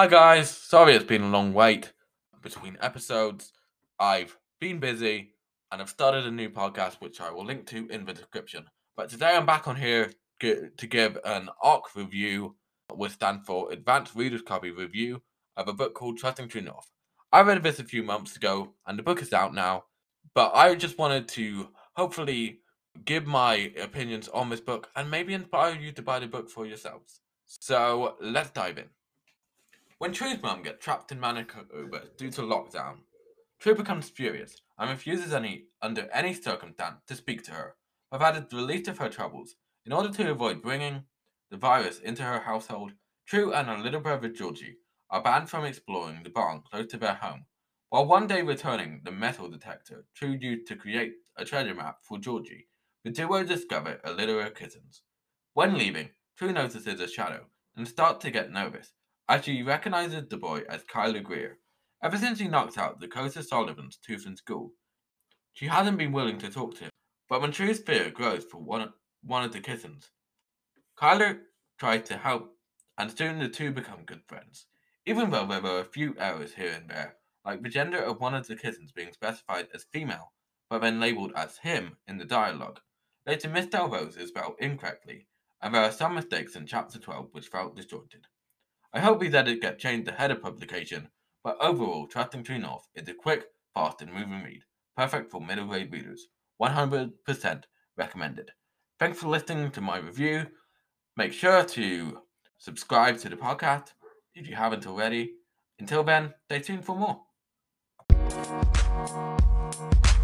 Hi guys, sorry it's been a long wait between episodes. I've been busy and I've started a new podcast which I will link to in the description. But today I'm back on here to give an ARC review, which stands for Advanced Reader's Copy Review, of a book called Trusting True North. I read this a few months ago and the book is out now, but I just wanted to hopefully give my opinions on this book and maybe inspire you to buy the book for yourselves. So let's dive in. When True's mum gets trapped in Manitoba due to lockdown, True becomes furious and refuses under any circumstance to speak to her, provided the least of her troubles. In order to avoid bringing the virus into her household, True and her little brother Georgie are banned from exploring the barn close to their home. While one day returning the metal detector True used to create a treasure map for Georgie, the duo discover a litter of kittens. When leaving, True notices a shadow and starts to get nervous as she recognizes the boy as Kyler Greer. Ever since he knocked out the Dakota Sullivan's tooth in school, she hasn't been willing to talk to him. But when True's fear grows for one of the kittens, Kyler tries to help, and soon the two become good friends. Even though there were a few errors here and there, like the gender of one of the kittens being specified as female, but then labeled as him in the dialogue. Later, Mr. Rose is spelled incorrectly, and there are some mistakes in Chapter 12 which felt disjointed. I hope these edits get changed ahead of publication, but overall, Trusting True North is a quick, fast, and moving read, perfect for middle grade readers. 100% recommended. Thanks for listening to my review. Make sure to subscribe to the podcast if you haven't already. Until then, stay tuned for more.